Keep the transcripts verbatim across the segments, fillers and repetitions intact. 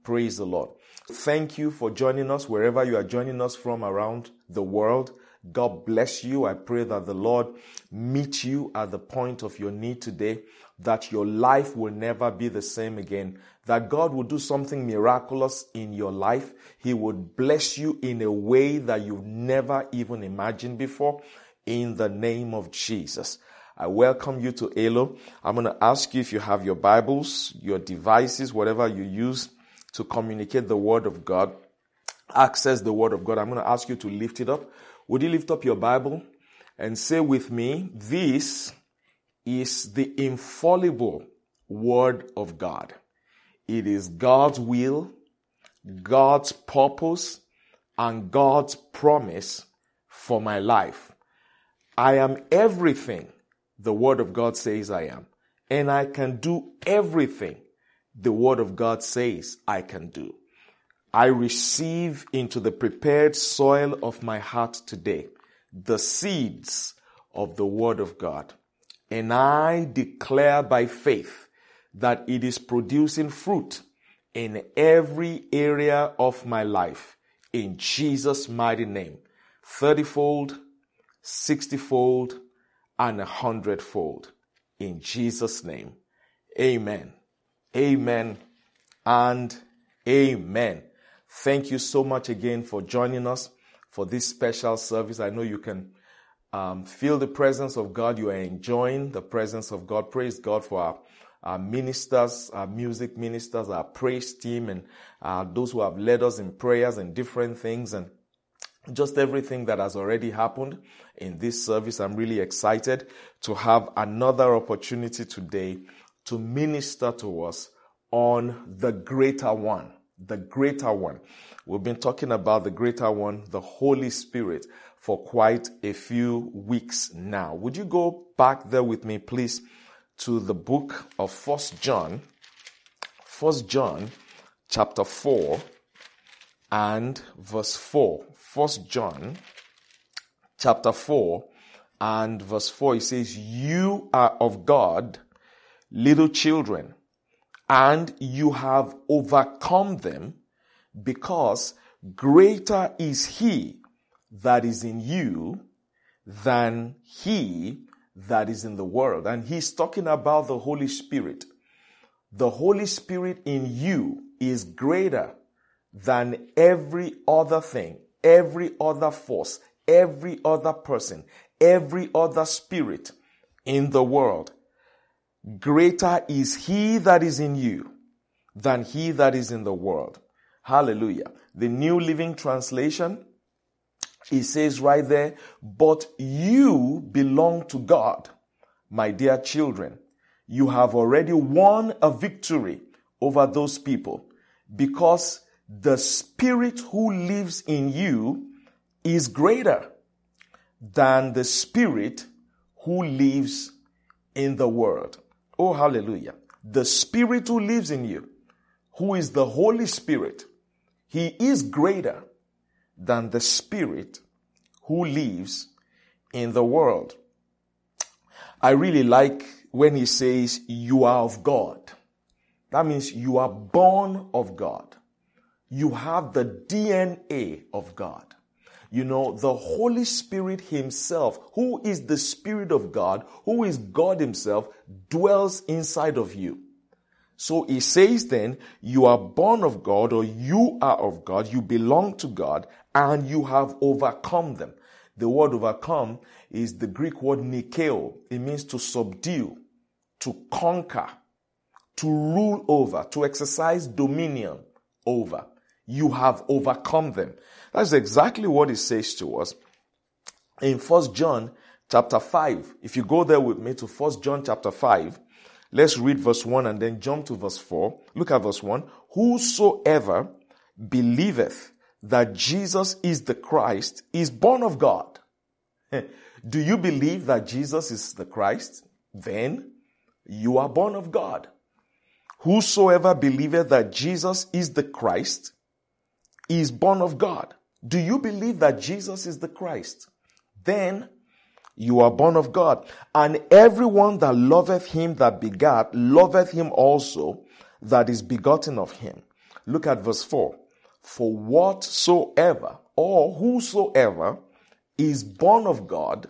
Praise the Lord. Thank you for joining us wherever you are joining us from around the world. God bless you. I pray that the Lord meet you at the point of your need today, that your life will never be the same again, that God will do something miraculous in your life. He would bless you in a way that you've never even imagined before, in the name of Jesus. I welcome you to Elo. I'm going to ask you if you have your Bibles, your devices, whatever you use to communicate the Word of God, access the Word of God. I'm going to ask you to lift it up. Would you lift up your Bible and say with me, this is the infallible Word of God. It is God's will, God's purpose, and God's promise for my life. I am everything the Word of God says I am, and I can do everything the Word of God says I can do. I receive into the prepared soil of my heart today the seeds of the Word of God, and I declare by faith that it is producing fruit in every area of my life, in Jesus' mighty name, thirty-fold, sixty-fold, and a hundredfold. In Jesus' name, amen. Amen and amen. Thank you so much again for joining us for this special service. I know you can um, feel the presence of God. You are enjoying the presence of God. Praise God for our, our ministers, our music ministers, our praise team, and uh, those who have led us in prayers and different things, and just everything that has already happened in this service. I'm really excited to have another opportunity today to minister to us on the greater one, the greater one. We've been talking about the greater one, the Holy Spirit, for quite a few weeks now. Would you go back there with me, please, to the book of First John, First John chapter four and verse four. First John chapter four and verse four, it says, "You are of God, little children, and you have overcome them, because greater is he that is in you than he that is in the world." And he's talking about the Holy Spirit. The Holy Spirit in you is greater than every other thing, every other force, every other person, every other spirit in the world. Greater is he that is in you than he that is in the world. Hallelujah. The New Living Translation, it says right there, "But you belong to God, my dear children. You have already won a victory over those people, because the Spirit who lives in you is greater than the spirit who lives in the world." Oh, hallelujah. The Spirit who lives in you, who is the Holy Spirit, he is greater than the spirit who lives in the world. I really like when he says, "You are of God." That means you are born of God. You have the D N A of God. You know, the Holy Spirit himself, who is the Spirit of God, who is God himself, dwells inside of you. So he says then, you are born of God, or you are of God, you belong to God, and you have overcome them. The word overcome is the Greek word nikeo. It means to subdue, to conquer, to rule over, to exercise dominion over. You have overcome them. That's exactly what it says to us in First John chapter five. If you go there with me to First John chapter five, let's read verse one and then jump to verse four. Look at verse one. "Whosoever believeth that Jesus is the Christ is born of God." Do you believe that Jesus is the Christ? Then you are born of God. "Whosoever believeth that Jesus is the Christ is born of God." Do you believe that Jesus is the Christ? Then you are born of God. "And everyone that loveth him that begat, loveth him also that is begotten of him. Look at verse four. For whatsoever or whosoever is born of God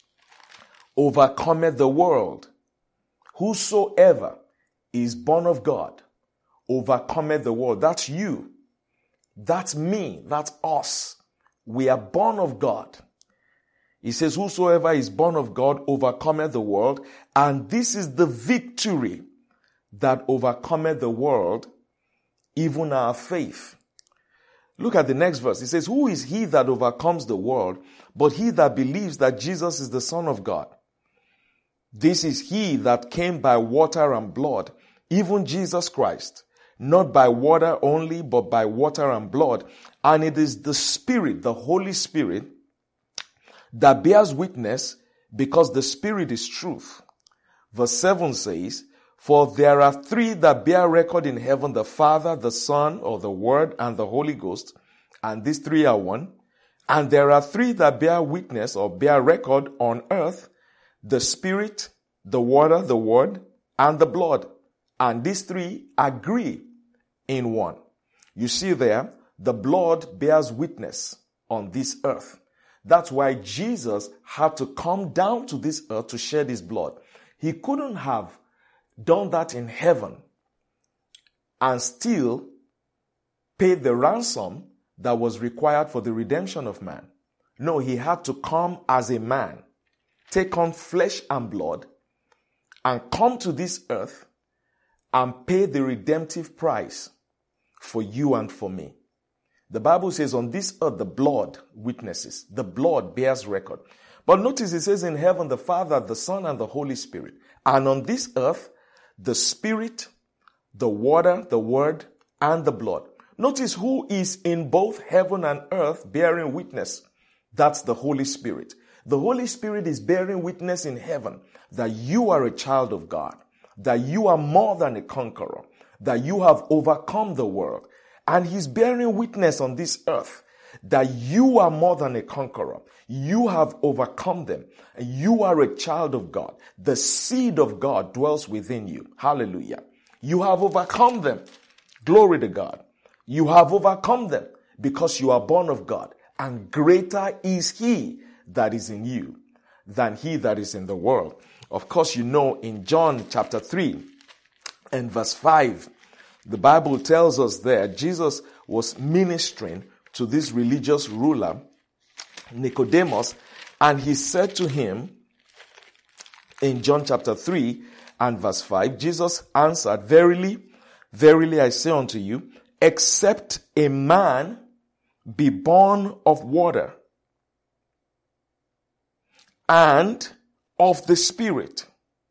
overcometh the world. Whosoever is born of God overcometh the world. That's you. That's me. That's us. We are born of God. He says, whosoever is born of God overcometh the world. And this is the victory that overcometh the world, even our faith. Look at the next verse. It says, who is he that overcomes the world, but he that believes that Jesus is the Son of God? This is he that came by water and blood, even Jesus Christ, not by water only, but by water and blood. And it is the Spirit, the Holy Spirit, that bears witness, because the Spirit is truth. Verse seven says, for there are three that bear record in heaven, the Father, the Son, or the Word, and the Holy Ghost. And these three are one. And there are three that bear witness or bear record on earth, the Spirit, the water, the Word, and the blood. And these three agree in one. You see there, the blood bears witness on this earth. That's why Jesus had to come down to this earth to shed his blood. He couldn't have done that in heaven and still pay the ransom that was required for the redemption of man. No, he had to come as a man, take on flesh and blood, and come to this earth and pay the redemptive price for you and for me. The Bible says on this earth, the blood witnesses. The blood bears record. But notice it says in heaven, the Father, the Son, and the Holy Spirit. And on this earth, the Spirit, the water, the Word, and the blood. Notice who is in both heaven and earth bearing witness. That's the Holy Spirit. The Holy Spirit is bearing witness in heaven that you are a child of God, that you are more than a conqueror, that you have overcome the world. And he's bearing witness on this earth that you are more than a conqueror. You have overcome them. You are a child of God. The seed of God dwells within you. Hallelujah. You have overcome them. Glory to God. You have overcome them because you are born of God. And greater is he that is in you than he that is in the world. Of course, you know in John chapter three and verse five, the Bible tells us there, Jesus was ministering to this religious ruler, Nicodemus, and he said to him in John chapter three and verse five, Jesus answered, verily, verily I say unto you, except a man be born of water and of the Spirit,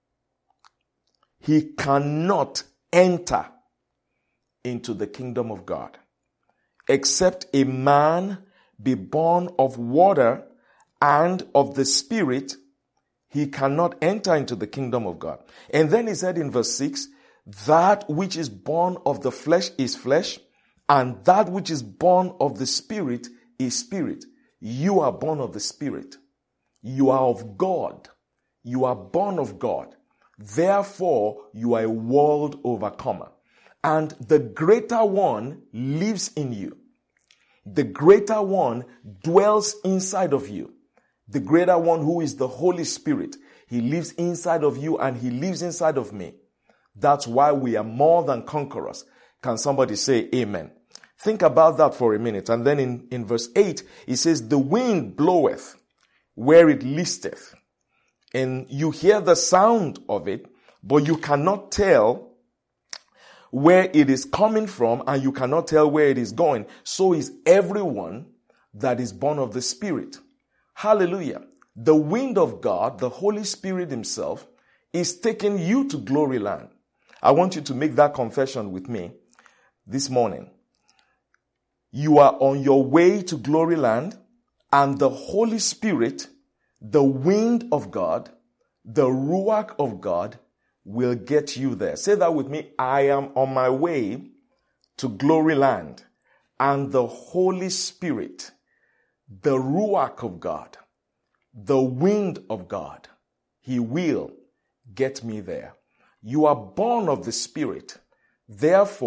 he cannot enter into the kingdom of God. Except a man be born of water and of the Spirit, he cannot enter into the kingdom of God. And then he said in verse six, that which is born of the flesh is flesh, and that which is born of the Spirit is spirit. You are born of the Spirit. You are of God. You are born of God. Therefore, you are a world overcomer. And the greater one lives in you. The greater one dwells inside of you. The greater one, who is the Holy Spirit, he lives inside of you and he lives inside of me. That's why we are more than conquerors. Can somebody say amen? Think about that for a minute. And then in, in verse eight, it says, the wind bloweth where it listeth. And you hear the sound of it, but you cannot tell where it is coming from, and you cannot tell where it is going. So is everyone that is born of the Spirit. Hallelujah. The wind of God, the Holy Spirit himself, is taking you to glory land. I want you to make that confession with me this morning. You are on your way to glory land, and the Holy Spirit, the wind of God, the Ruach of God, will get you there. Say that with me. I am on my way to glory land, and the Holy Spirit, the Ruach of God, the wind of God, he will get me there. You are born of the Spirit. Therefore,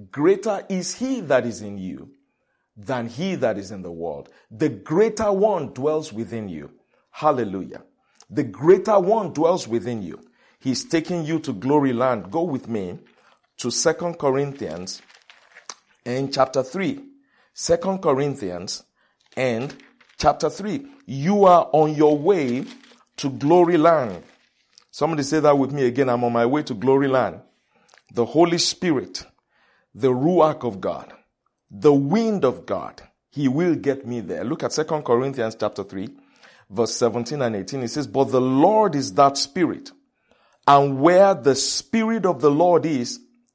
Greater is he that is in you than he that is in the world. The greater one dwells within you. Hallelujah. The greater one dwells within you. He's taking you to glory land. Go with me to Second Corinthians and chapter three. Second Corinthians and chapter three. You are on your way to glory land. Somebody say that with me again. I'm on my way to glory land. The Holy Spirit, the Ruach of God, the wind of God, he will get me there. Look at Second Corinthians chapter three, verse seventeen and eighteen. It says, but the Lord is that Spirit, and where the Spirit of the Lord is,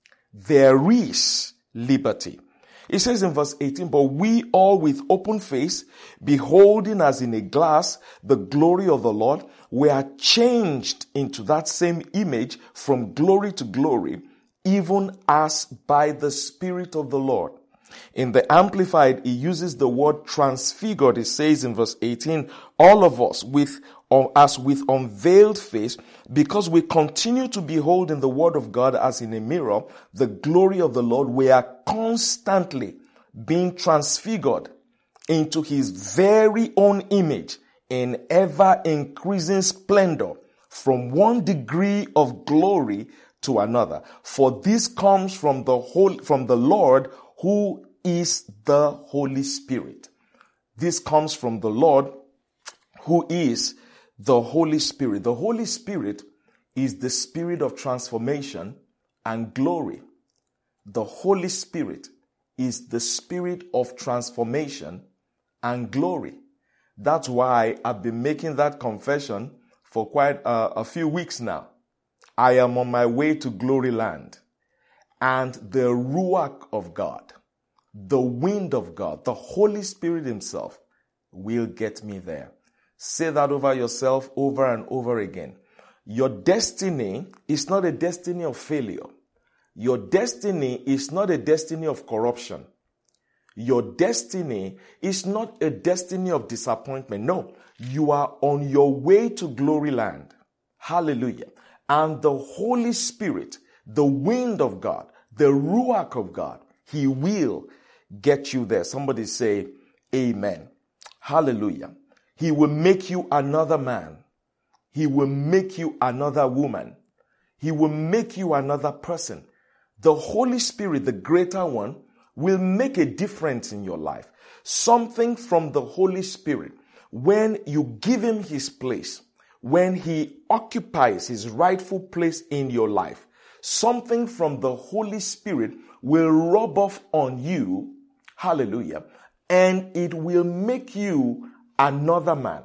there is liberty. It says in verse eighteen, but we all with open face, beholding as in a glass the glory of the Lord, we are changed into that same image from glory to glory, even as by the Spirit of the Lord. In the Amplified, he uses the word transfigured. It says in verse eighteen, all of us with, or as with unveiled face, because we continue to behold in the word of God as in a mirror, the glory of the Lord, we are constantly being transfigured into his very own image in ever increasing splendor from one degree of glory to another. For this comes from the whole, from the Lord, who is the Holy Spirit. This comes from the Lord, who is the Holy Spirit. The Holy Spirit is the spirit of transformation and glory. The Holy Spirit is the spirit of transformation and glory. That's why I've been making that confession for quite uh, a few weeks now. I am on my way to glory land, and the Ruach of God, the wind of God, the Holy Spirit himself will get me there. Say that over yourself over and over again. Your destiny is not a destiny of failure. Your destiny is not a destiny of corruption. Your destiny is not a destiny of disappointment. No, you are on your way to glory land. Hallelujah. And the Holy Spirit, the wind of God, the Ruach of God, he will get you there. Somebody say amen. Hallelujah. He will make you another man. He will make you another woman. He will make you another person. The Holy Spirit, the greater one, will make a difference in your life. Something from the Holy Spirit, when you give him his place, when he occupies his rightful place in your life, something from the Holy Spirit will rub off on you. Hallelujah. And it will make you another man,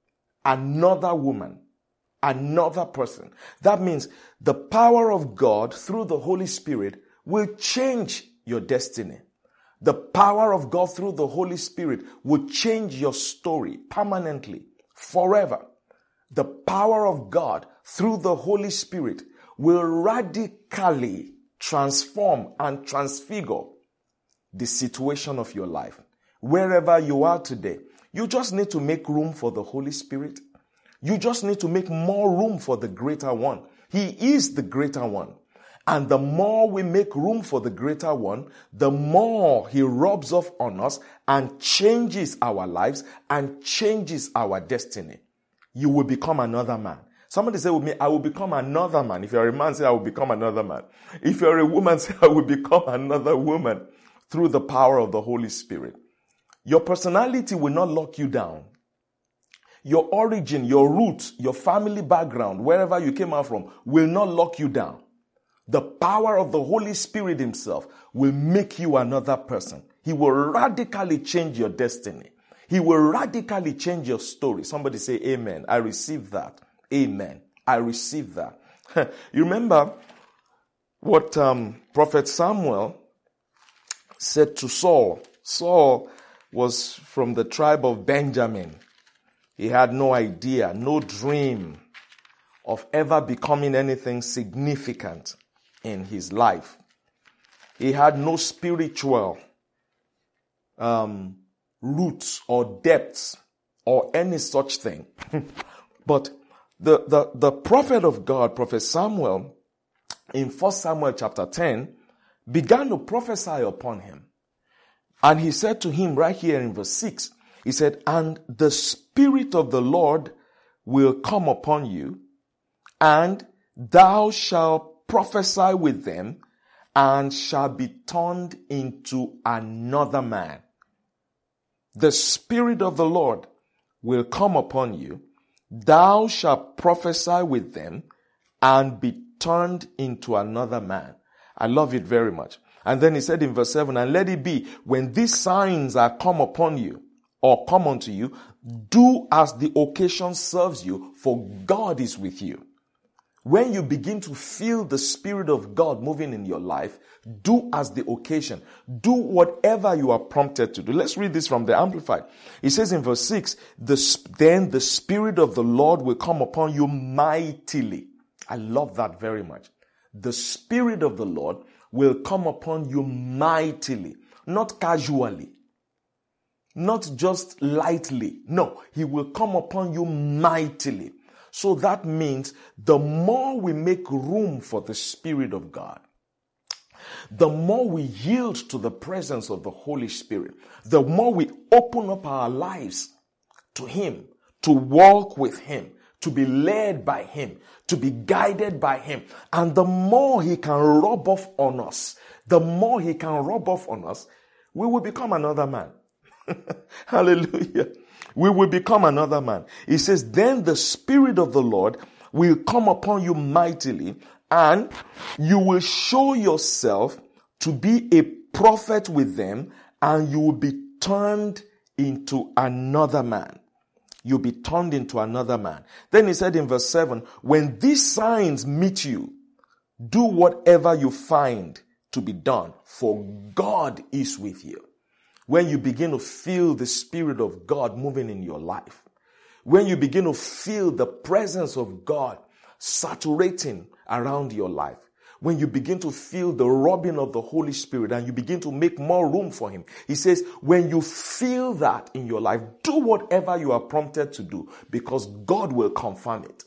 another woman, another person. That means the power of God through the Holy Spirit will change your destiny. The power of God through the Holy Spirit will change your story permanently, forever. The power of God through the Holy Spirit will radically transform and transfigure the situation of your life. Wherever you are today, you just need to make room for the Holy Spirit. You just need to make more room for the greater one. He is the greater one. And the more we make room for the greater one, the more he rubs off on us and changes our lives and changes our destiny. You will become another man. Somebody say with me, I will become another man. If you're a man, say I will become another man. If you're a woman, say I will become another woman through the power of the Holy Spirit. Your personality will not lock you down. Your origin, your roots, your family background, wherever you came out from, will not lock you down. The power of the Holy Spirit himself will make you another person. He will radically change your destiny. He will radically change your story. Somebody say amen. I receive that. Amen. I receive that. You remember what um, Prophet Samuel said to Saul. Saul was from the tribe of Benjamin. He had no idea, no dream of ever becoming anything significant in his life. He had no spiritual um, roots or depths or any such thing. But the, the, the prophet of God, Prophet Samuel, in First Samuel chapter ten, began to prophesy upon him. And he said to him right here in verse six, he said, and the Spirit of the Lord will come upon you, and thou shalt prophesy with them, and shall be turned into another man. The Spirit of the Lord will come upon you, thou shalt prophesy with them, and be turned into another man. I love it very much. And then he said in verse seven, and let it be, when these signs are come upon you, or come unto you, do as the occasion serves you, for God is with you. When you begin to feel the Spirit of God moving in your life, do as the occasion. Do whatever you are prompted to do. Let's read this from the Amplified. It says in verse six, the, then the Spirit of the Lord will come upon you mightily. I love that very much. The Spirit of the Lord will come upon you mightily, not casually, not just lightly. No, he will come upon you mightily. So that means the more we make room for the Spirit of God, the more we yield to the presence of the Holy Spirit, the more we open up our lives to him, to walk with him, to be led by him, to be guided by him. And the more he can rub off on us, the more he can rub off on us, we will become another man. Hallelujah. We will become another man. He says, then the Spirit of the Lord will come upon you mightily, and you will show yourself to be a prophet with them, and you will be turned into another man. You'll be turned into another man. Then he said in verse seven, when these signs meet you, do whatever you find to be done, for God is with you. When you begin to feel the Spirit of God moving in your life, when you begin to feel the presence of God saturating around your life, when you begin to feel the rubbing of the Holy Spirit and you begin to make more room for him, he says, when you feel that in your life, do whatever you are prompted to do, because God will confirm it.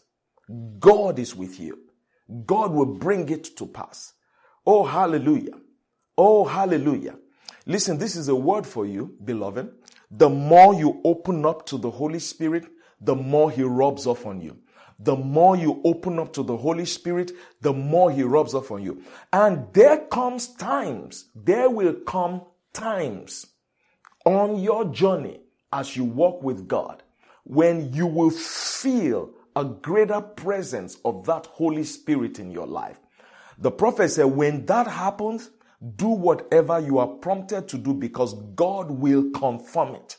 God is with you. God will bring it to pass. Oh, hallelujah. Oh, hallelujah. Listen, this is a word for you, beloved. The more you open up to the Holy Spirit, the more he rubs off on you. The more you open up to the Holy Spirit, the more he rubs off on you. And there comes times, there will come times on your journey as you walk with God, when you will feel a greater presence of that Holy Spirit in your life. The prophet said, when that happens, do whatever you are prompted to do, because God will confirm it.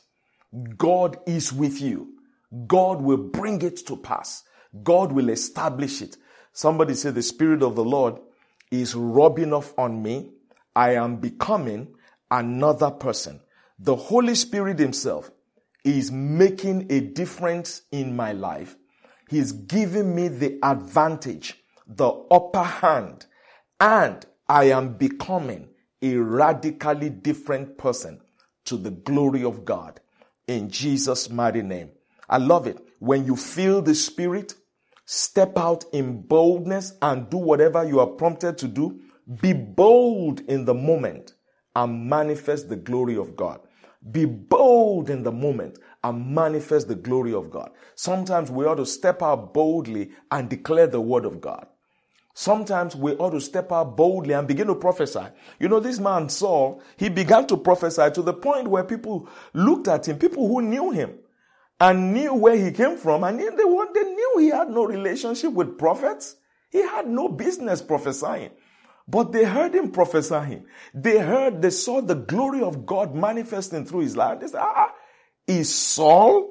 God is with you. God will bring it to pass. God will establish it. Somebody say, the Spirit of the Lord is rubbing off on me. I am becoming another person. The Holy Spirit himself is making a difference in my life. He's giving me the advantage, the upper hand, and I am becoming a radically different person to the glory of God. In Jesus' mighty name. I love it. When you feel the Spirit, step out in boldness and do whatever you are prompted to do. Be bold in the moment and manifest the glory of God. Be bold in the moment and manifest the glory of God. Sometimes we ought to step out boldly and declare the word of God. Sometimes we ought to step out boldly and begin to prophesy. You know, this man Saul, he began to prophesy to the point where people looked at him, people who knew him and knew where he came from, and they, they knew he had no relationship with prophets. He had no business prophesying. But they heard him prophesying. They heard, they saw the glory of God manifesting through his life. They said, ah, is Saul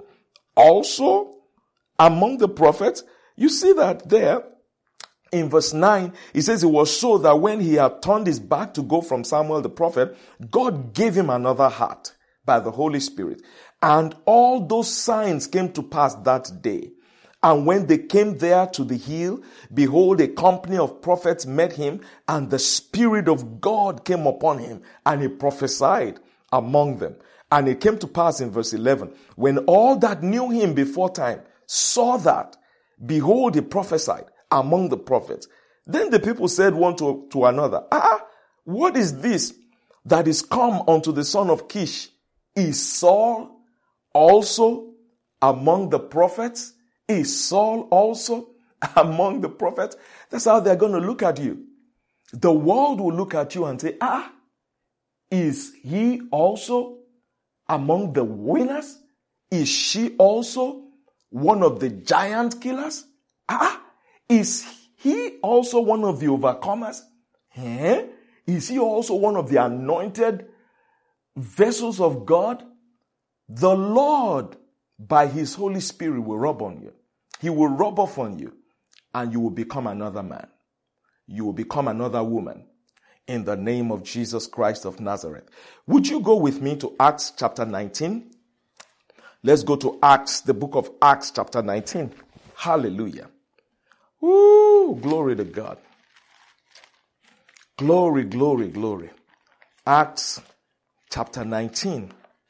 also among the prophets? You see that there. In verse nine, he says it was so that when he had turned his back to go from Samuel the prophet, God gave him another heart by the Holy Spirit. And all those signs came to pass that day. And when they came there to the hill, behold, a company of prophets met him, and the Spirit of God came upon him, and he prophesied among them. And it came to pass in verse eleven, when all that knew him before time saw that, behold, he prophesied among the prophets. Then the people said one to, to another, ah, what is this that is come unto the son of Kish? Is Saul also among the prophets? Is Saul also among the prophets? That's how they're going to look at you. The world will look at you and say, ah, is he also among the winners? Is she also one of the giant killers? Ah, is he also one of the overcomers? Eh? Is he also one of the anointed vessels of God? The Lord, by his Holy Spirit, will rub on you. He will rub off on you, and you will become another man. You will become another woman in the name of Jesus Christ of Nazareth. Would you go with me to Acts chapter nineteen? Let's go to Acts, the book of Acts chapter nineteen. Hallelujah. Woo, glory to God. Glory, glory, glory. Acts chapter nineteen.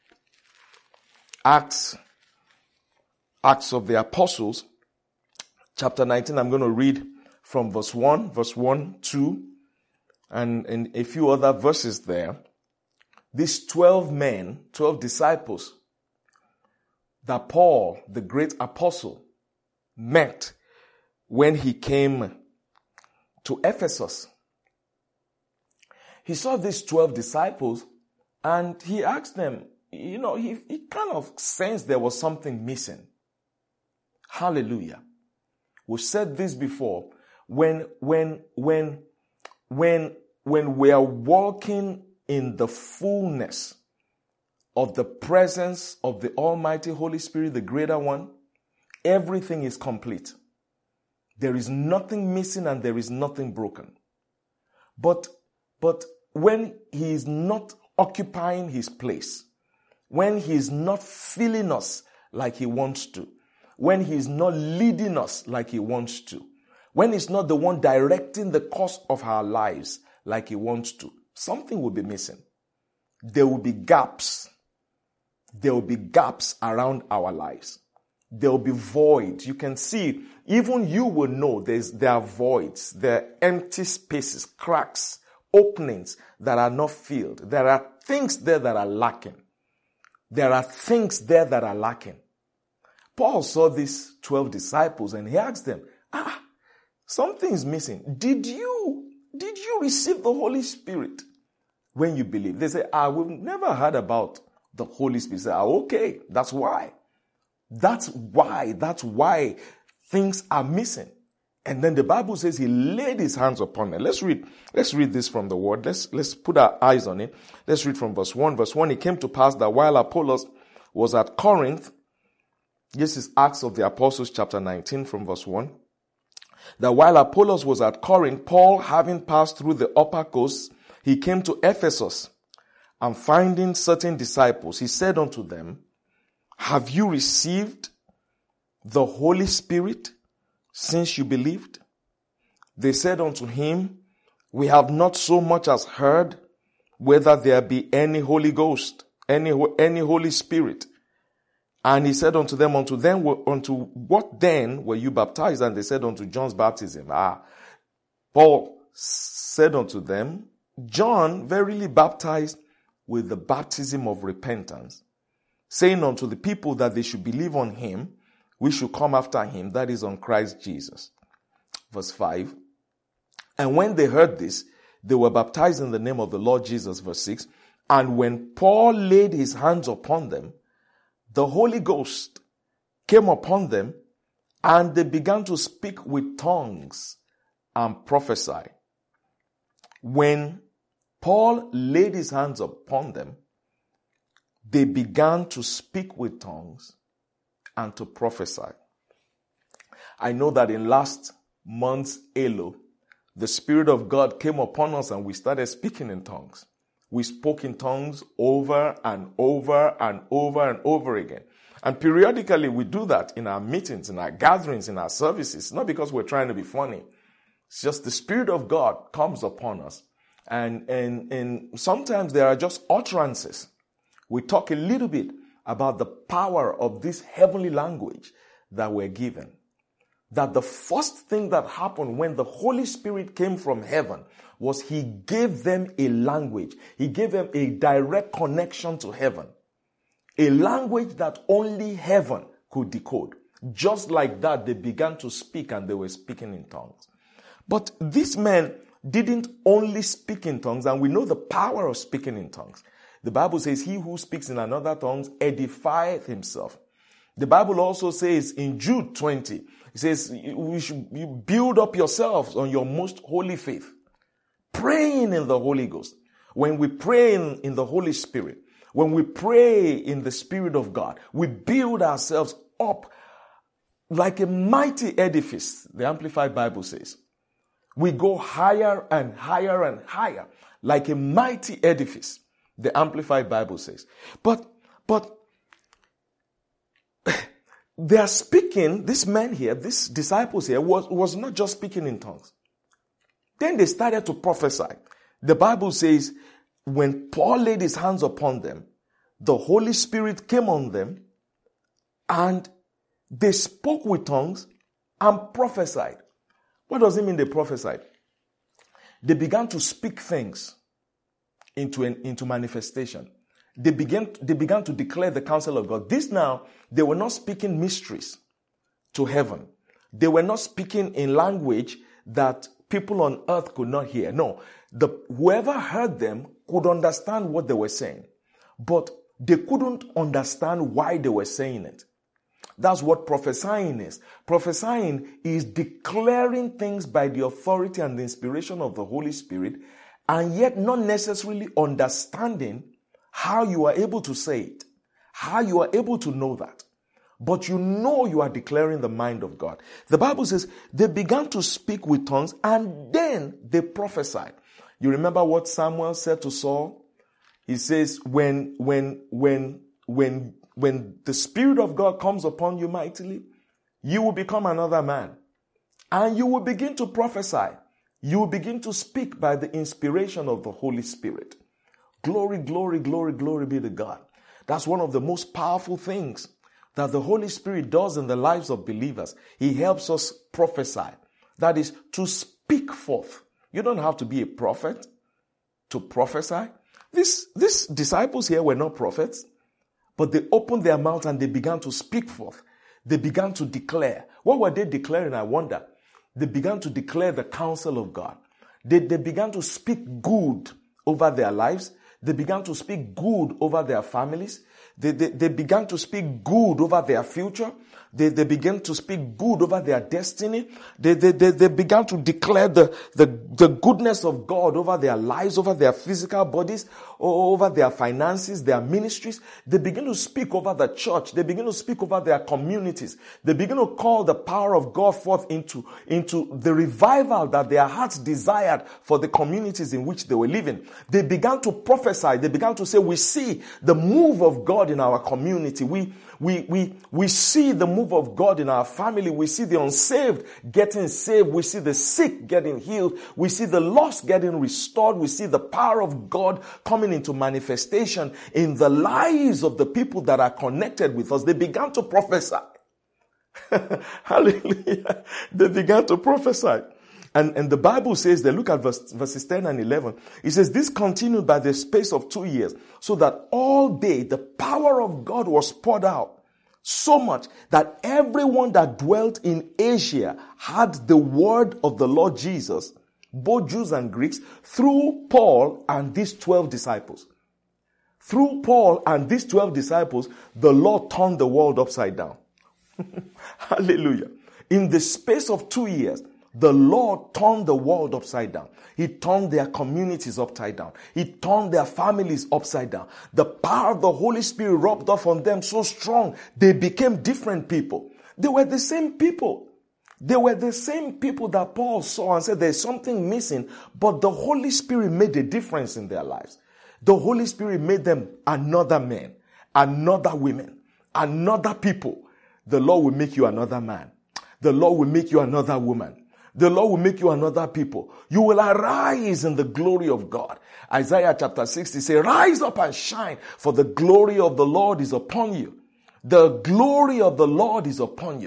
Acts, Acts of the Apostles, chapter nineteen. I'm going to read from verse one, verse one, two, and, and a few other verses there. These twelve men, twelve disciples that Paul, the great apostle, met when he came to Ephesus. He saw these twelve disciples and he asked them, you know, he, he kind of sensed there was something missing. Hallelujah. We've said this before. When, when, when, when, when we are walking in the fullness of the presence of the Almighty Holy Spirit, the greater one, everything is complete. There is nothing missing and there is nothing broken. But, but when he is not occupying his place, when he is not filling us like he wants to, when he is not leading us like he wants to, when he's not the one directing the course of our lives like he wants to, something will be missing. There will be gaps. There will be gaps around our lives. There will be voids. You can see, even you will know there's, there are voids, there are empty spaces, cracks, openings that are not filled. There are things there that are lacking. There are things there that are lacking. Paul saw these twelve disciples and he asked them, ah, something is missing. Did you, did you receive the Holy Spirit when you believe? They say, ah, we've never heard about the Holy Spirit. Say, ah, okay, that's why. That's why, that's why things are missing. And then the Bible says he laid his hands upon them. Let's read, let's read this from the word. Let's, let's put our eyes on it. Let's read from verse one. Verse one, it came to pass that while Apollos was at Corinth, this is Acts of the Apostles chapter nineteen from verse one, that while Apollos was at Corinth, Paul, having passed through the upper coast, he came to Ephesus, and finding certain disciples, he said unto them, have you received the Holy Spirit since you believed? They said unto him, we have not so much as heard whether there be any Holy Ghost, any, any Holy Spirit. And he said unto them, unto them, unto what then were you baptized? And they said, unto John's baptism. Ah, Paul said unto them, John verily baptized with the baptism of repentance, saying unto the people that they should believe on him, we should come after him, that is on Christ Jesus. Verse five. And when they heard this, they were baptized in the name of the Lord Jesus. Verse six. And when Paul laid his hands upon them, the Holy Ghost came upon them, and they began to speak with tongues and prophesy. When Paul laid his hands upon them, they began to speak with tongues and to prophesy. I know that in last month's Elo, the Spirit of God came upon us and we started speaking in tongues. We spoke in tongues over and over and over and over again. And periodically we do that in our meetings, in our gatherings, in our services, not because we're trying to be funny. It's just the Spirit of God comes upon us. And, and, and sometimes there are just utterances. We talk a little bit about the power of this heavenly language that we're given. that the first thing that happened when the Holy Spirit came from heaven was he gave them a language. He gave them a direct connection to heaven. A language that only heaven could decode. Just like that, they began to speak and they were speaking in tongues. But these men didn't only speak in tongues, and we know the power of speaking in tongues. The Bible says, he who speaks in another tongue edifieth himself. The Bible also says in Jude twenty, it says, you should you build up yourselves on your most holy faith, praying in the Holy Ghost. When we pray in, in the Holy Spirit, when we pray in the Spirit of God, we build ourselves up like a mighty edifice, the Amplified Bible says. We go higher and higher and higher, like a mighty edifice, the Amplified Bible says. But, but, they are speaking, this man here, these disciples here, was, was not just speaking in tongues. Then they started to prophesy. The Bible says, when Paul laid his hands upon them, the Holy Spirit came on them, and they spoke with tongues and prophesied. What does it mean they prophesied? They began to speak things into, an, into manifestation. They began, they began to declare the counsel of God. This now, they were not speaking mysteries to heaven. They were not speaking in language that people on earth could not hear. No, the, whoever heard them could understand what they were saying, but they couldn't understand why they were saying it. That's what prophesying is. Prophesying is declaring things by the authority and the inspiration of the Holy Spirit, and yet not necessarily understanding how you are able to say it, how you are able to know that. But you know you are declaring the mind of God. The Bible says they began to speak with tongues and then they prophesied. You remember what Samuel said to Saul? He says, when, when, when, when, when the Spirit of God comes upon you mightily, you will become another man. And you will begin to prophesy. You will begin to speak by the inspiration of the Holy Spirit. Glory, glory, glory, glory be to God. That's one of the most powerful things that the Holy Spirit does in the lives of believers. He helps us prophesy. That is, to speak forth. You don't have to be a prophet to prophesy. These, these disciples here were not prophets, but they opened their mouth and they began to speak forth. They began to declare. What were they declaring, I wonder? They began to declare the counsel of God. They, they began to speak good over their lives. They began to speak good over their families. They, they, they began to speak good over their future. They, they began to speak good over their destiny. They, they, they, they began to declare the, the, the goodness of God over their lives, over their physical bodies, over their finances, their ministries. They begin to speak over the church. They begin to speak over their communities. They begin to call the power of God forth into, into the revival that their hearts desired for the communities in which they were living. They began to prophesy. They began to say, we see the move of God in our community. We, we, we, we see the move of God in our family. We see the unsaved getting saved. We see the sick getting healed. We see the lost getting restored. We see the power of God coming into manifestation in the lives of the people that are connected with us. They began to prophesy. Hallelujah. They began to prophesy. And, and the Bible says, they look at verse, verses ten and eleven. It says, this continued by the space of two years, so that all day the power of God was poured out, so much that everyone that dwelt in Asia had the word of the Lord Jesus, both Jews and Greeks, through Paul and these twelve disciples. Through Paul and these twelve disciples, the Lord turned the world upside down. Hallelujah. In the space of two years, the Lord turned the world upside down. He turned their communities upside down. He turned their families upside down. The power of the Holy Spirit rubbed off on them so strong, they became different people. They were the same people. They were the same people that Paul saw and said there's something missing, but the Holy Spirit made a difference in their lives. The Holy Spirit made them another man, another woman, another people. The Lord will make you another man. The Lord will make you another woman. The Lord will make you another people. You will arise in the glory of God. Isaiah chapter sixty says, rise up and shine, for the glory of the Lord is upon you. The glory of the Lord is upon you.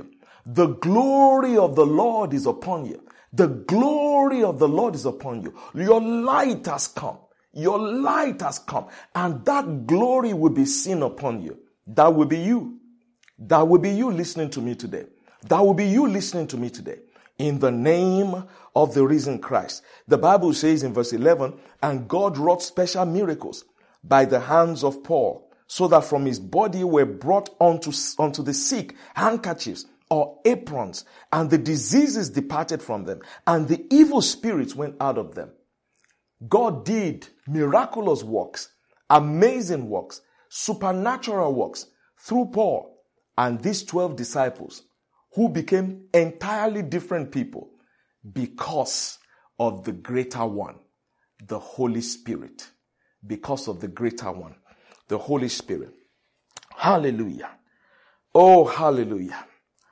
The glory of the Lord is upon you. The glory of the Lord is upon you. Your light has come. Your light has come. And that glory will be seen upon you. That will be you. That will be you listening to me today. That will be you listening to me today. In the name of the risen Christ. The Bible says in verse eleven, and God wrought special miracles by the hands of Paul, so that from his body were brought unto, unto the sick handkerchiefs or aprons, and the diseases departed from them, and the evil spirits went out of them. God did miraculous works, amazing works, supernatural works through Paul and these twelve disciples, who became entirely different people because of the greater one, the Holy Spirit. Because of the greater one, the Holy Spirit. Hallelujah. Oh, hallelujah.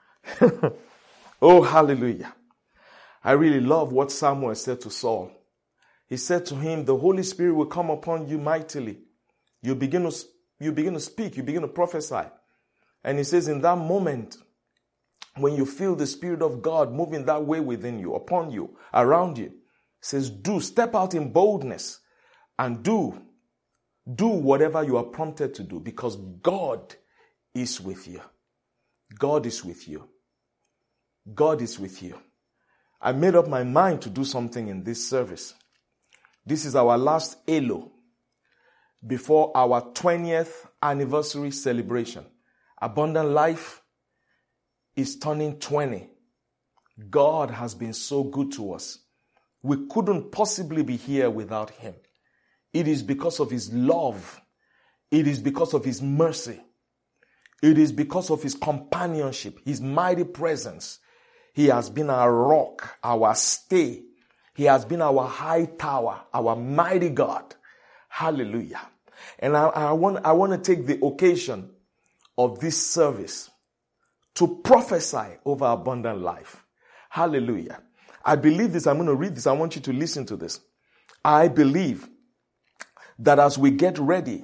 Oh, hallelujah. I really love what Samuel said to Saul. He said to him, the Holy Spirit will come upon you mightily. You begin to, you begin to speak, you begin to prophesy. And he says, in that moment, when you feel the Spirit of God moving that way within you, upon you, around you, he says, do, step out in boldness and do, do whatever you are prompted to do, because God is with you. God is with you. God is with you. I made up my mind to do something in this service. This is our last Elo before our twentieth anniversary celebration. Abundant Life is turning twenty. God has been so good to us. We couldn't possibly be here without him. It is because of his love. It is because of his mercy. It is because of his companionship, his mighty presence. He has been our rock, our stay. He has been our high tower, our mighty God. Hallelujah. And I, I want, I want to take the occasion of this service to prophesy over Abundant Life. Hallelujah. I believe this. I'm going to read this. I want you to listen to this. I believe that as we get ready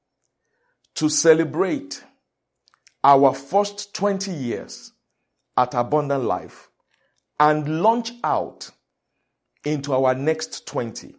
to celebrate our first twenty years at Abundant Life and launch out into our next twenty,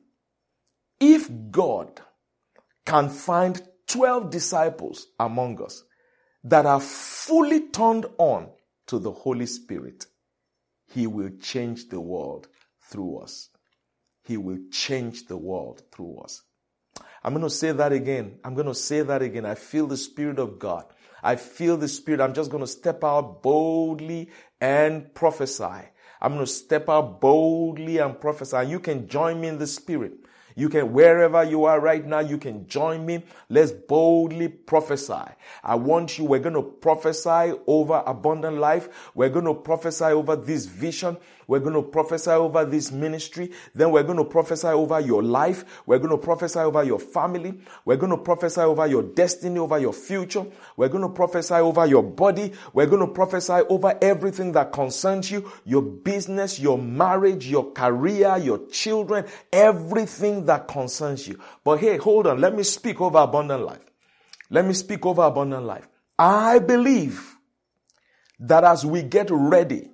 if God can find twelve disciples among us that are fully turned on to the Holy Spirit, he will change the world through us. He will change the world through us. I'm going to say that again. I'm going to say that again. I feel the Spirit of God. I feel the Spirit. I'm just going to step out boldly and prophesy. I'm going to step out boldly and prophesy. You can join me in the Spirit. You can, wherever you are right now, you can join me. Let's boldly prophesy. I want you, we're going to prophesy over Abundant Life. We're going to prophesy over this vision. We're going to prophesy over this ministry. Then we're going to prophesy over your life. We're going to prophesy over your family. We're going to prophesy over your destiny, over your future. We're going to prophesy over your body. We're going to prophesy over everything that concerns you, your business, your marriage, your career, your children, everything that concerns you. But hey, hold on. Let me speak over Abundant Life. Let me speak over Abundant Life. I believe that as we get ready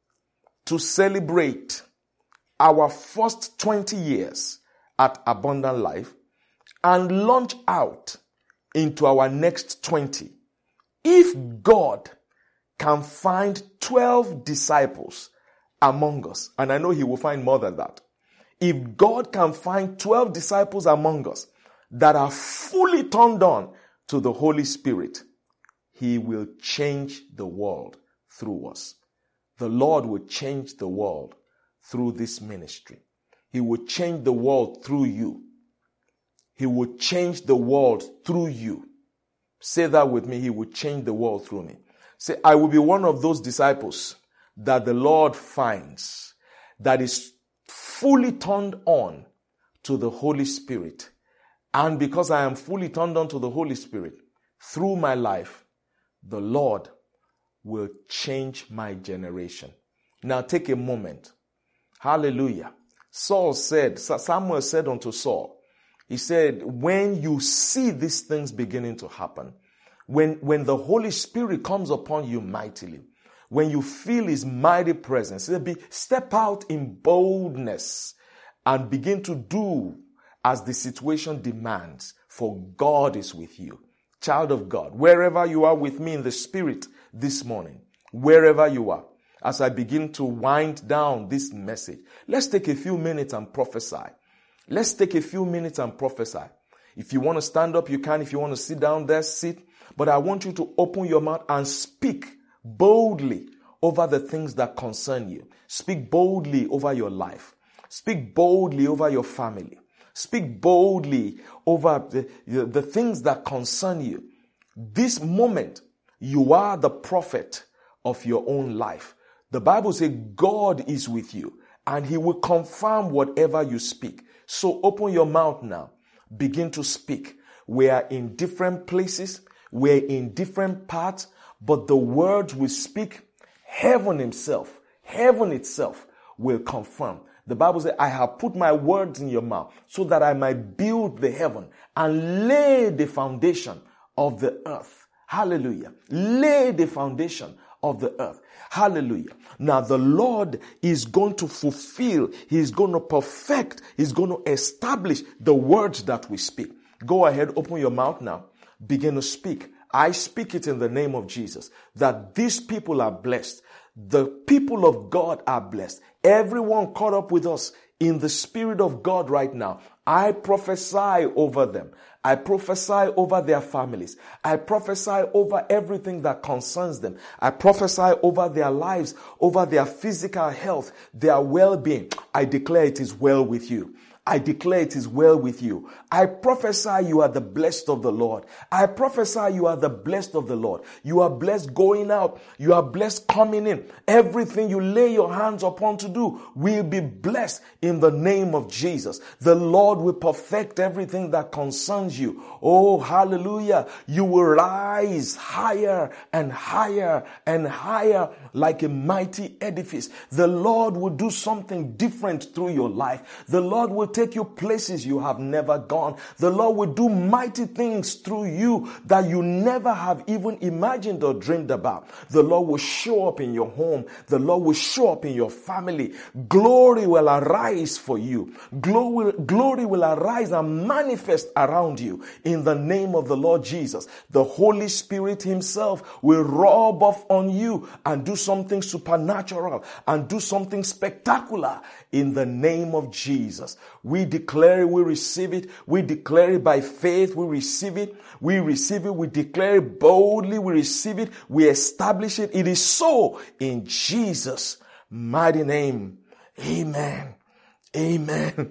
to celebrate our first twenty years at Abundant Life and launch out into our next twenty, if God can find twelve disciples among us, and I know he will find more than that, if God can find twelve disciples among us that are fully turned on to the Holy Spirit, he will change the world through us. The Lord will change the world through this ministry. He will change the world through you. He will change the world through you. Say that with me. He will change the world through me. Say, I will be one of those disciples that the Lord finds that is fully turned on to the Holy Spirit. And because I am fully turned on to the Holy Spirit, through my life, the Lord will change my generation. Now take a moment. Hallelujah. Saul said, Samuel said unto Saul, he said, when you see these things beginning to happen, when, when the Holy Spirit comes upon you mightily, when you feel his mighty presence, it'll be step out in boldness and begin to do as the situation demands, for God is with you. Child of God, wherever you are with me in the spirit this morning, wherever you are, as I begin to wind down this message, let's take a few minutes and prophesy. Let's take a few minutes and prophesy. If you want to stand up, you can. If you want to sit down there, sit. But I want you to open your mouth and speak boldly over the things that concern you. Speak boldly over your life. Speak boldly over your family. Speak boldly over the, the, the things that concern you. This moment, you are the prophet of your own life. The Bible says God is with you and he will confirm whatever you speak. So open your mouth now. Begin to speak. We are in different places. We're in different parts, but the words we speak, heaven himself, heaven itself will confirm. The Bible says, I have put my words in your mouth so that I might build the heaven and lay the foundation of the earth. Hallelujah. Lay the foundation of the earth. Hallelujah. Now the Lord is going to fulfill, he's going to perfect, he's going to establish the words that we speak. Go ahead, open your mouth now. Begin to speak. I speak it in the name of Jesus, that these people are blessed. The people of God are blessed. Everyone caught up with us in the Spirit of God right now. I prophesy over them. I prophesy over their families. I prophesy over everything that concerns them. I prophesy over their lives, over their physical health, their well-being. I declare it is well with you. I declare it is well with you. I prophesy you are the blessed of the Lord. I prophesy you are the blessed of the Lord. You are blessed going out. You are blessed coming in. Everything you lay your hands upon to do will be blessed in the name of Jesus. The Lord will perfect everything that concerns you. Oh, hallelujah. You will rise higher and higher and higher like a mighty edifice. The Lord will do something different through your life. The Lord will take you places you have never gone. The Lord will do mighty things through you that you never have even imagined or dreamed about. The Lord will show up in your home. The Lord will show up in your family. Glory will arise for you. Glory, glory will arise and manifest around you in the name of the Lord Jesus. The Holy Spirit himself will rub off on you and do something supernatural and do something spectacular in the name of Jesus. We declare it, we receive it. We declare it by faith. We receive it. We receive it. We declare it boldly. We receive it. We establish it. It is so in Jesus' mighty name. Amen. Amen.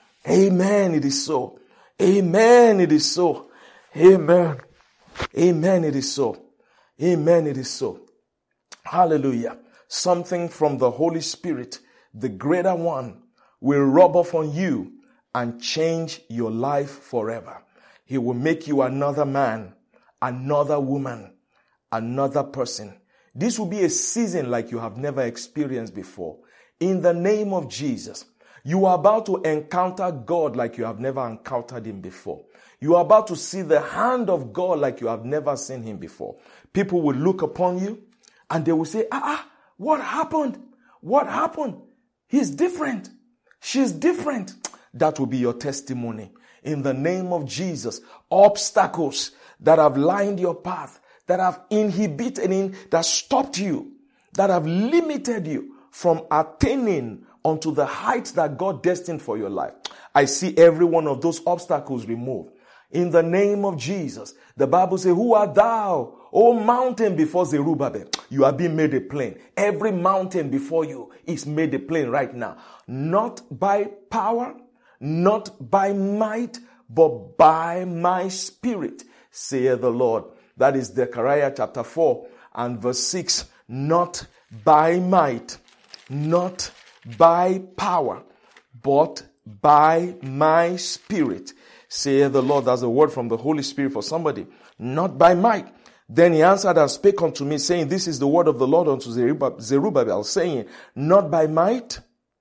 Amen. It is so. Amen. It is so. Amen. Amen. It is so. Amen. It is so. Hallelujah. Something from the Holy Spirit, the greater one, will rub off on you and change your life forever. He will make you another man, another woman, another person. This will be a season like you have never experienced before. In the name of Jesus, you are about to encounter God like you have never encountered him before. You are about to see the hand of God like you have never seen him before. People will look upon you and they will say, ah, ah, what happened? What happened? He's different. She's different. That will be your testimony. In the name of Jesus, obstacles that have lined your path, that have inhibited, in, that stopped you, that have limited you from attaining unto the heights that God destined for your life. I see every one of those obstacles removed. In the name of Jesus, the Bible says, who art thou, O mountain before Zerubbabel? You are being made a plain. Every mountain before you is made a plain right now. Not by power, not by might, but by my spirit, saith the Lord. That is Zechariah chapter four and verse six. Not by might, not by power, but by my spirit, saith the Lord. That's a word from the Holy Spirit for somebody. Not by might. Then he answered and spake unto me, saying, this is the word of the Lord unto Zerubbabel, saying, not by might,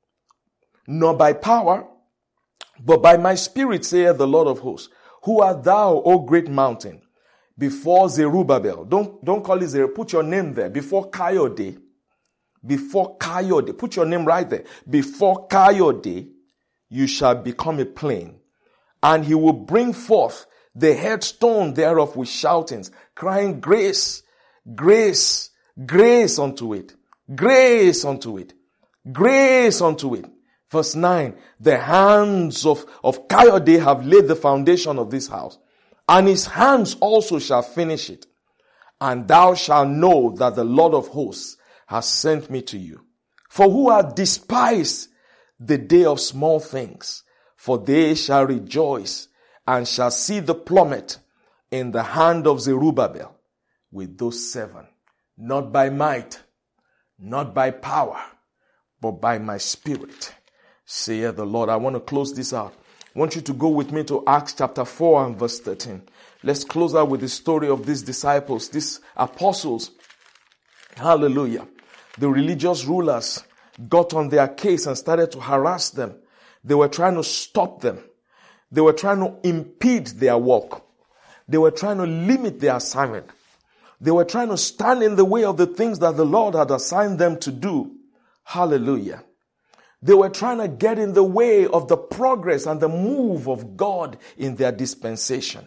nor by power, but by my spirit, saith the Lord of hosts. Who art thou, O great mountain? Before Zerubbabel. Don't, don't call it Zerubbabel. Put your name there. Before Kayode. before Kayode, put your name right there, before Kayode, you shall become a plain. And he will bring forth the headstone thereof with shoutings, crying grace, grace, grace unto it, grace unto it, grace unto it. Verse nine, the hands of, of Kayode have laid the foundation of this house, and his hands also shall finish it. And thou shalt know that the Lord of hosts has sent me to you. For who hath despised the day of small things? For they shall rejoice and shall see the plummet in the hand of Zerubbabel with those seven. Not by might, not by power, but by my spirit, saith the Lord. I want to close this out. I want you to go with me to Acts chapter four and verse thirteen. Let's close out with the story of these disciples, these apostles. Hallelujah. The religious rulers got on their case and started to harass them. They were trying to stop them. They were trying to impede their work. They were trying to limit their assignment. They were trying to stand in the way of the things that the Lord had assigned them to do. Hallelujah. They were trying to get in the way of the progress and the move of God in their dispensation.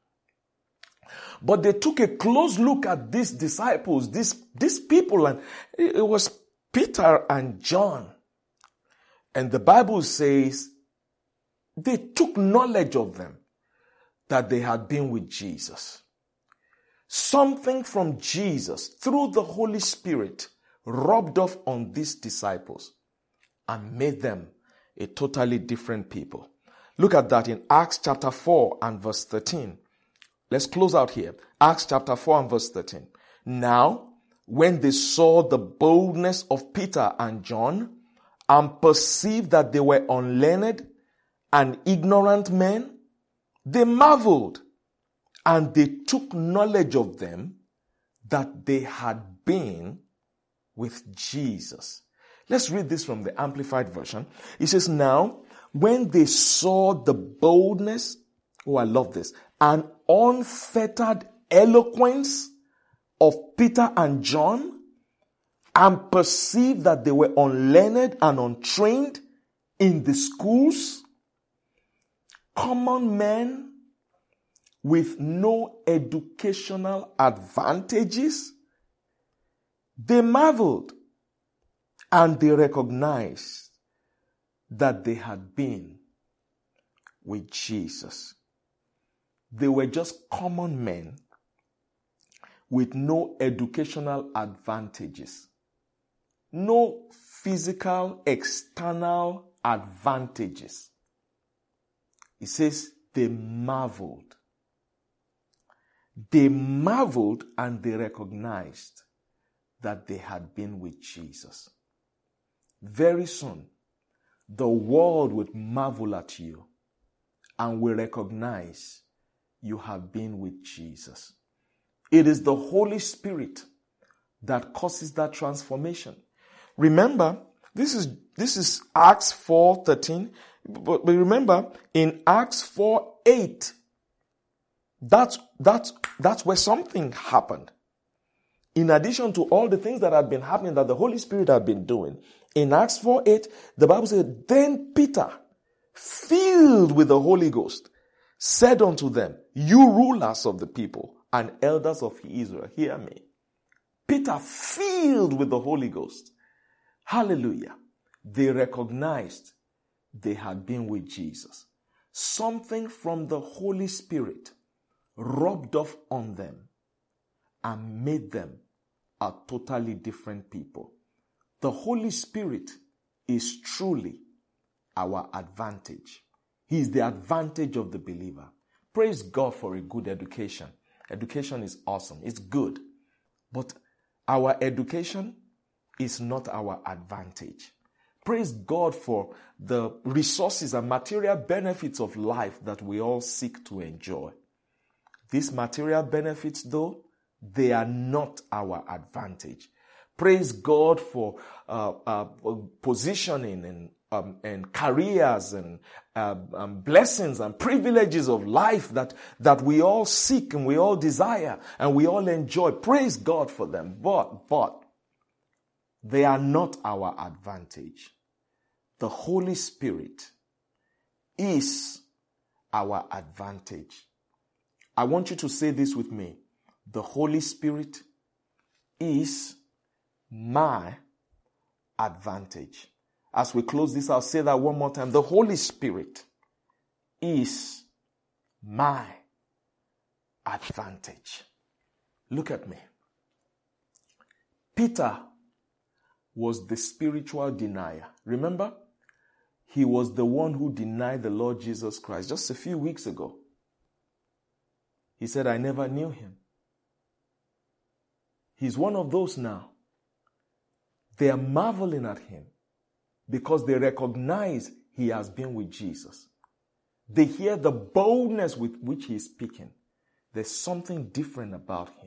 But they took a close look at these disciples, these, these people, and it was Peter and John. And the Bible says they took knowledge of them that they had been with Jesus. Something from Jesus through the Holy Spirit rubbed off on these disciples and made them a totally different people. Look at that in Acts chapter four and verse thirteen. Let's close out here. Acts chapter four and verse thirteen. Now, when they saw the boldness of Peter and John and perceived that they were unlearned and ignorant men, they marveled, and they took knowledge of them that they had been with Jesus. Let's read this from the Amplified Version. It says, now, when they saw the boldness, oh, I love this, and unfettered eloquence of Peter and John, and perceived that they were unlearned and untrained in the schools, common men with no educational advantages, they marveled and they recognized that they had been with Jesus. They were just common men with no educational advantages, no physical external advantages. It says they marveled. They marveled and they recognized that they had been with Jesus. Very soon, the world would marvel at you and will recognize you have been with Jesus. It is the Holy Spirit that causes that transformation. Remember, this is this is Acts four thirteen, but, but remember in Acts four eight, that's that's that's where something happened. In addition to all the things that had been happening that the Holy Spirit had been doing, in Acts four eight, the Bible said, then Peter, filled with the Holy Ghost, said unto them, you rulers of the people and elders of Israel, hear me. Peter, filled with the Holy Ghost, hallelujah, they recognized they had been with Jesus. Something from the Holy Spirit rubbed off on them and made them a totally different people. The Holy Spirit is truly our advantage. He is the advantage of the believer. Praise God for a good education. Education is awesome. It's good. But our education is not our advantage. Praise God for the resources and material benefits of life that we all seek to enjoy. These material benefits, though, they are not our advantage. Praise God for uh, uh, positioning and um, and careers and uh, um, blessings and privileges of life that that we all seek and we all desire and we all enjoy. Praise God for them. But but They are not our advantage. The Holy Spirit is our advantage. I want you to say this with me. The Holy Spirit is my advantage. As we close this, I'll say that one more time. The Holy Spirit is my advantage. Look at me. Peter was the spiritual denier. Remember? He was the one who denied the Lord Jesus Christ just a few weeks ago. He said, I never knew him. He's one of those now. They are marveling at him because they recognize he has been with Jesus. They hear the boldness with which he is speaking. There's something different about him.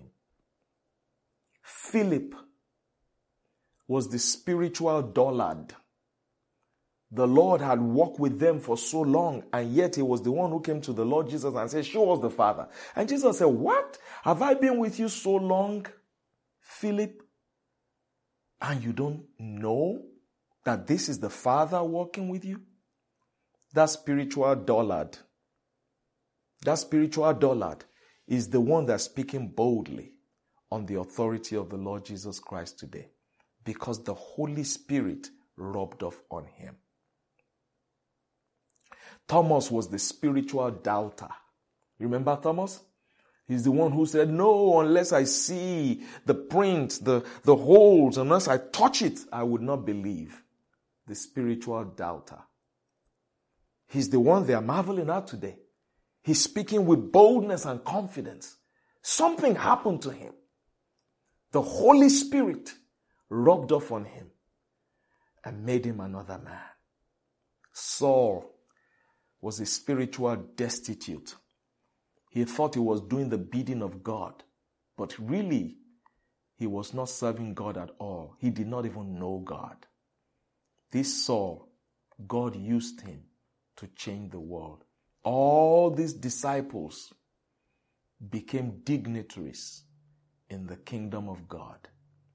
Philip was the spiritual dullard. The Lord had walked with them for so long, and yet he was the one who came to the Lord Jesus and said, show us the Father. And Jesus said, what? Have I been with you so long, Philip, and you don't know that this is the Father walking with you? That spiritual dullard, that spiritual dullard is the one that's speaking boldly on the authority of the Lord Jesus Christ today, because the Holy Spirit rubbed off on him. Thomas was the spiritual doubter. Remember Thomas? He's the one who said, no, unless I see the print, the, the holes, unless I touch it, I would not believe. The spiritual doubter. He's the one they are marveling at today. He's speaking with boldness and confidence. Something happened to him. The Holy Spirit rubbed off on him and made him another man. Saul was a spiritual destitute. He thought he was doing the bidding of God, but really, he was not serving God at all. He did not even know God. This Saul, God used him to change the world. All these disciples became dignitaries in the kingdom of God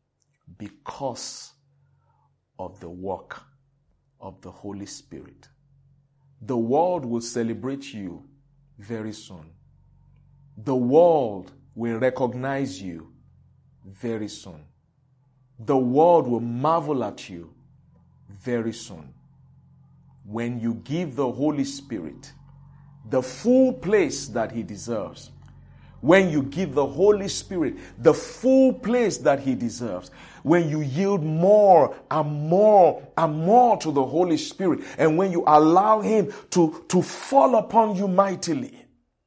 because of the work of the Holy Spirit. The world will celebrate you very soon. The world will recognize you very soon. The world will marvel at you very soon. When you give the Holy Spirit the full place that he deserves, when you give the Holy Spirit the full place that he deserves, when you yield more and more and more to the Holy Spirit, and when you allow him to, to fall upon you mightily,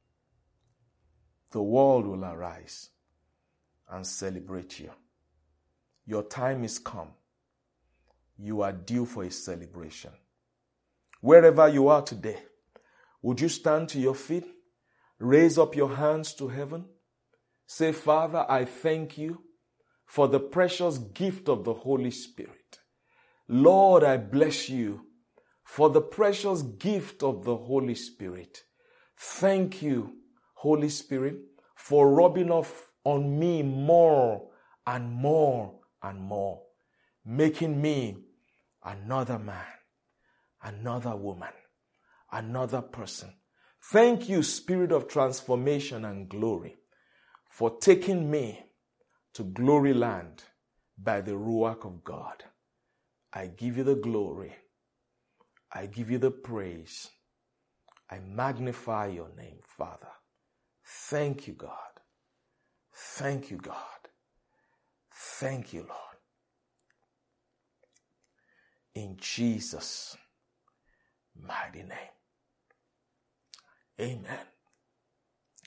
the world will arise and celebrate you. Your time is come. You are due for a celebration. Wherever you are today, would you stand to your feet? Raise up your hands to heaven. Say, Father, I thank you for the precious gift of the Holy Spirit. Lord, I bless you for the precious gift of the Holy Spirit. Thank you, Holy Spirit, for rubbing off on me more and more and more, making me another man, another woman, another person. Thank you, Spirit of transformation and glory, for taking me to glory land by the Ruach of God. I give you the glory. I give you the praise. I magnify your name, Father. Thank you, God. Thank you, God. Thank you, Lord. In Jesus' mighty name. Amen.